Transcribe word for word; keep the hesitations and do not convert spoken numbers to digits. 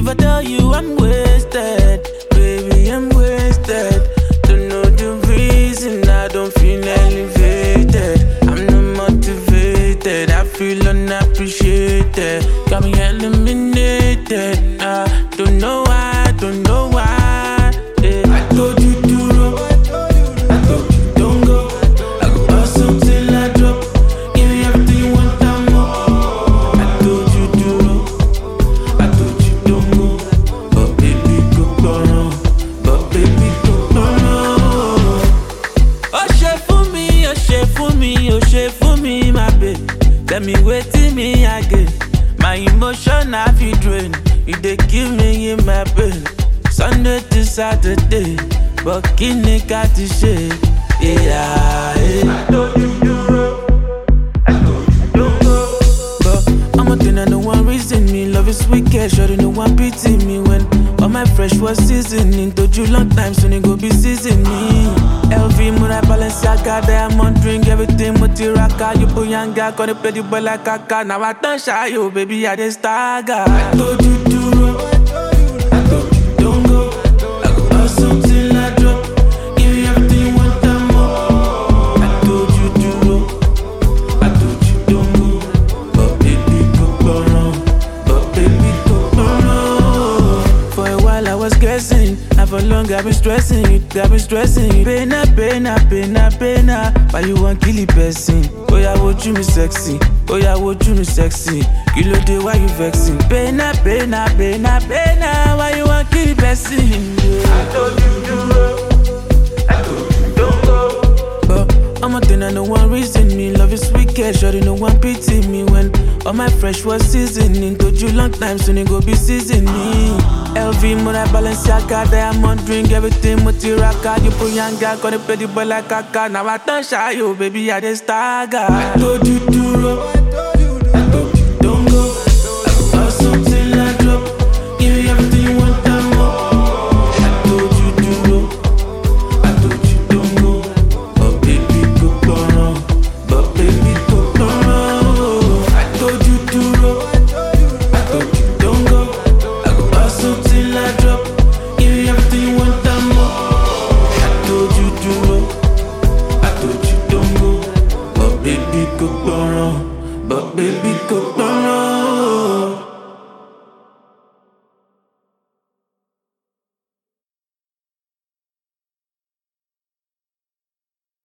If I tell you I'm wasted, baby, I'm wasted. Don't know the reason I don't feel elevated. I'm not motivated, I feel unappreciated. Got me eliminated. I don't know why, don't know why. Yeah. I told you to roll, I told you don't go. I go hustle till I drop. Give me everything you want and more. I told you to roll, I told you don't go. But baby, go wrong. But baby, go wrong. Oh, shit for me, oh, shit for me, oh, shit for me, my babe. Tell me waiting me again. My emotion I feel drain. You dey give me in my brain. Sunday to Saturday, but kini got to shake. Yeah, yeah. I told you to roll, I told you don't go. But I'm a thing and no one reason me. Love is wicked, sure no one pity me. When all my fresh was seasoning, told you long time soon it go be seasoning. L V, Mura, Balenciaga, diamond drink, everything Mutiraka. You put younger, gonna play the ball like Kaka. Now I don't shy you, baby, I just stagger. I told you to roll, I told you don't go. I go hustle till I drop. Give me everything you want and more. I told you to roll, I told you don't go. But baby, go wrong. But baby, go wrong. For a while I was guessing. For long I've been stressing you, I've been stressing you. Pena, pena, pena, pena. Why you want kill the person? Oh yeah, what you me sexy? Oh yeah, what you me sexy? Kilo day, why you vexing? Pena, pena, pena, pena. Why you want kill the person? Yeah. I told you to go, I told you don't go. But I'm a thing and no one reason me. Love is wicked, sure no one pity me. When all my fresh was seasoning, told you long time soon it go be seasoning. L V, Mura, Balenciaga, diamond drink, everything Mutiraka. You put younger, gonna play the ball like Kaka. Now I don't shy you, baby, I just stagger. I told you to roll,